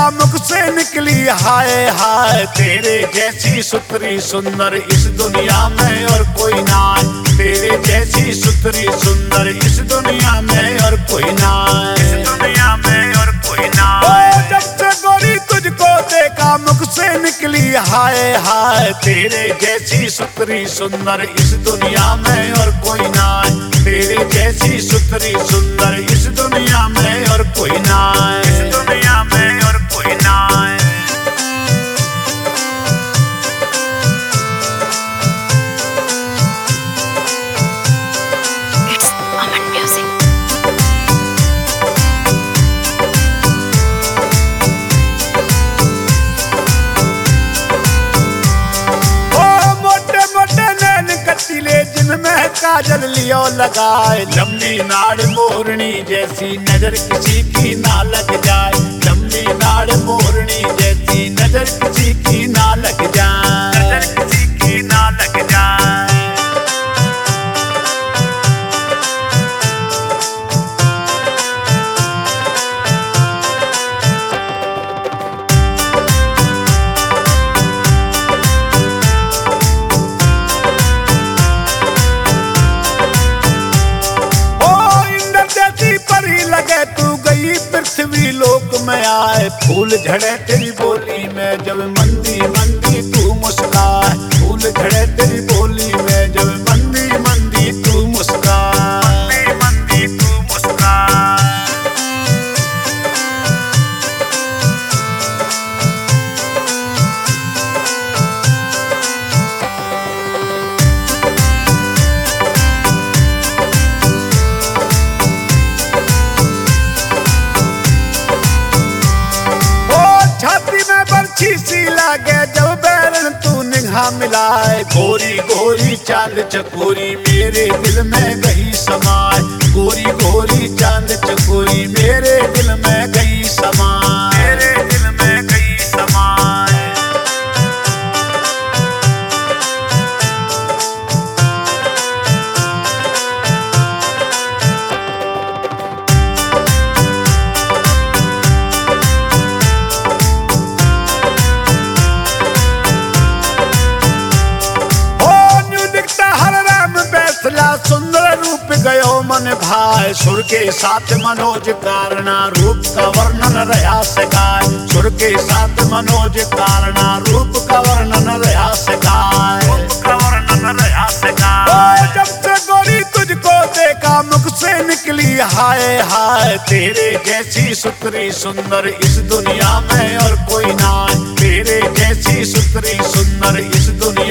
देखा मुख से निकली हाय हाय, तेरे जैसी सुथरी सुंदर इस दुनिया में और कोई ना, तेरे जैसी सुथरी सुंदर इस दुनिया में और कोई ना, इस दुनिया में और कोई ना। जब से गोरी तुझको देखा मुख से निकली हाय हाय, तेरे जैसी सुथरी सुंदर इस दुनिया में और कोई ना, तेरे जैसी सुथरी सुंदर इस दुनिया में और कोई ना, इस दुनिया में और कोई ना। It's Aman Music. मोटे मोटे नैन कटीले जिनमें काजल लियो लगाए, लंबी नाड़ मोरनी जैसी नजर किसी की ना लग जाए, लंबी नाड़ मोरनी जैसी नजर किसी की ना लग जाए, नजर किसी की ना लग जाए। लगे तू गई पृथ्वी लोक में आए, फूल झड़े तेरी बोली में जब मंदी मंदी तू मुस्काए, फूल झड़े तेरी बोली में जब मंदी मंदी तू मुस्काए, मंदी मंदी तू मुस्काए। बर्छी सी लागे जब बैरन तू निगाह मिलाए, गोरी गोरी चांद चकोरी मेरे दिल में गई समाए, गोरी गोरी चांद चकोरी मेरे दिल में गई समाए, मेरे दिल में गई समाए। सुंदर रूप गयो मन भाई, सुर के साथ मनोज कारणा रूप का वर्णन रहा सकाय, सुर के साथ मनोज कारणा रूप का वर्णन रहा सकाय, रूप का वर्णन रहा सकाय। जब से गोरी तुझको देखा मुख से निकली हाय हाय, तेरे जैसी सुथरी सुंदर इस दुनिया में और कोई ना, तेरे जैसी सुथरी सुंदर इस दुनिया